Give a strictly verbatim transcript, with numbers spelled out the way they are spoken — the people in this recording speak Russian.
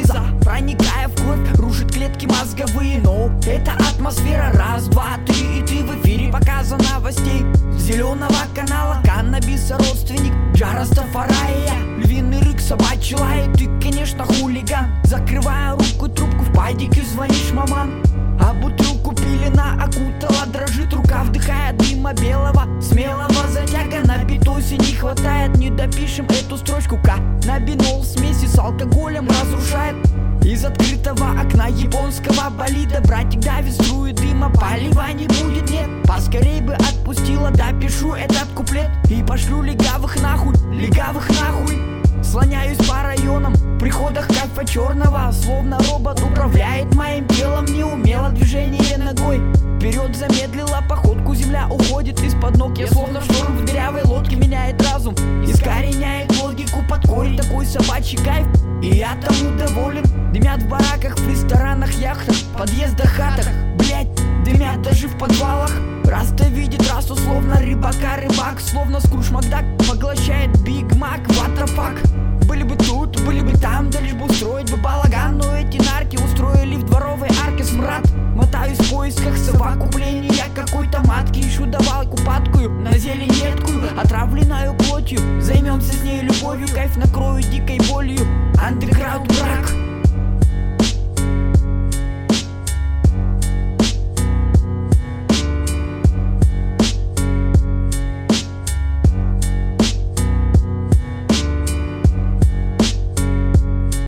слеза, проникая в кровь, рушит клетки мозговые. Но это атмосфера, раз, два, три, и ты в эфире показа новостей зеленого канала. Каннабиса родственник Джа Растафария, львиный рык, собачий лай. Ты, конечно, хулиган, закрывая руку и трубку, в падике звонишь, маман. А бутылку пилена окутала, дрожит рука, вдыхая дыма белого. Смелого затяга на битусе не хватает. Не допишем эту строчку, каннабинол в смеси с алкоголем разрушает. Из открытого окна японского болида братик давит струи дыма, полива не будет, нет. Поскорей бы отпустила, допишу этот куплет и пошлю легавых нахуй, легавых нахуй. Слоняюсь по районам, в приходах кайфа черного, словно робот управляет моим телом. Неумело движение ногой, вперед замедлила походку, земля уходит из-под ног. Я словно шторм в дырявой лодке, меняет разум, искореняет логику под корень. Такой собачий кайф, и я тому доволен. Дымят в бараках, в ресторанах, яхтах, подъездах, хатах. Блять, дымят даже в подвалах. Раста видит расу, словно рыбака рыбак, словно Скрудж Макдак поглощает Биг Мак. What the fuck? Были бы тут, были бы там, да лишь бы устроить бы балаган. Но эти нарки устроили в дворовой арке смрад. Мотаюсь в поисках совокупления какой-то матки, ищу давалку падкую на зелень едкую, отравленную плотью. Займемся с ней любовью, кайф накрою дикой болью. Андеграунд брак.